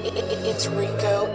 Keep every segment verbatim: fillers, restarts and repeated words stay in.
It's Rico.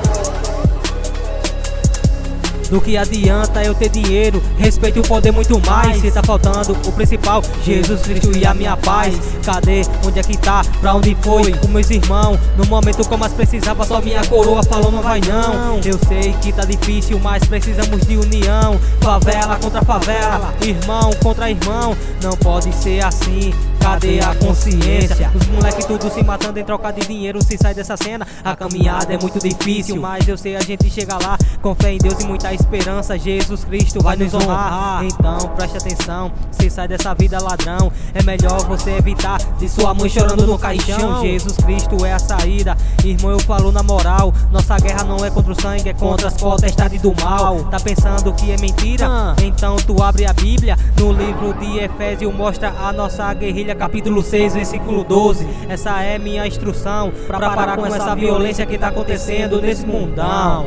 Do que adianta eu ter dinheiro, respeito e o poder muito mais. Se tá faltando o principal, Jesus Cristo e a minha paz. Cadê? Onde é que tá? Pra onde foi? Os meus irmãos, no momento que eu mais precisava, só minha coroa falou não vai não. Eu sei que tá difícil, mas precisamos de união. Favela contra favela, irmão contra irmão. Não pode ser assim. Cadê a consciência? Os moleques tudo se matando em troca de dinheiro. Se sai dessa cena, a caminhada é muito difícil, mas eu sei a gente chega lá. Com fé em Deus e muita esperança, Jesus Cristo vai nos honrar. Então preste atenção, se sai dessa vida ladrão, é melhor você evitar de sua mãe chorando no caixão. Jesus Cristo é a saída, irmão, eu falo na moral. Nossa guerra não é contra o sangue, é contra as potestades do mal. Tá pensando que é mentira? Então tu abre a Bíblia, no livro de Efésios mostra a nossa guerrilha, capítulo seis, versículo doze. Essa é minha instrução pra parar com essa violência que tá acontecendo nesse mundão.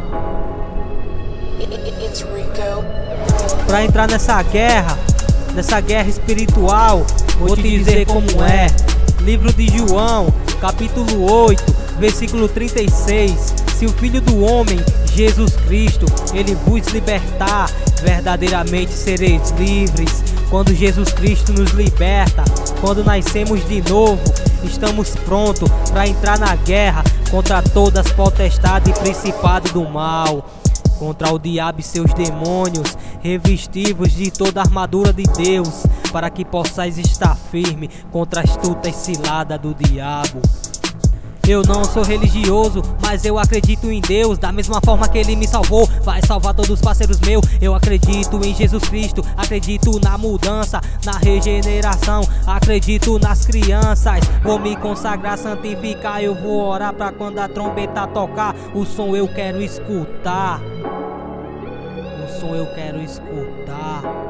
It's Rico. Pra entrar nessa guerra, nessa guerra espiritual, vou te dizer como é. Livro de João, capítulo oito, versículo trinta e seis. Se o Filho do Homem, Jesus Cristo, ele vos libertar, verdadeiramente sereis livres. Quando Jesus Cristo nos liberta, quando nascemos de novo, estamos prontos para entrar na guerra contra todas as potestades e principados do mal, contra o diabo e seus demônios, revestivos de toda a armadura de Deus, para que possais estar firme contra as astutas ciladas do diabo. Eu não sou religioso, mas eu acredito em Deus. Da mesma forma que Ele me salvou, vai salvar todos os parceiros meus. Eu acredito em Jesus Cristo, acredito na mudança, na regeneração, acredito nas crianças. Vou me consagrar, santificar, eu vou orar pra quando a trombeta tocar, o som eu quero escutar. O som eu quero escutar.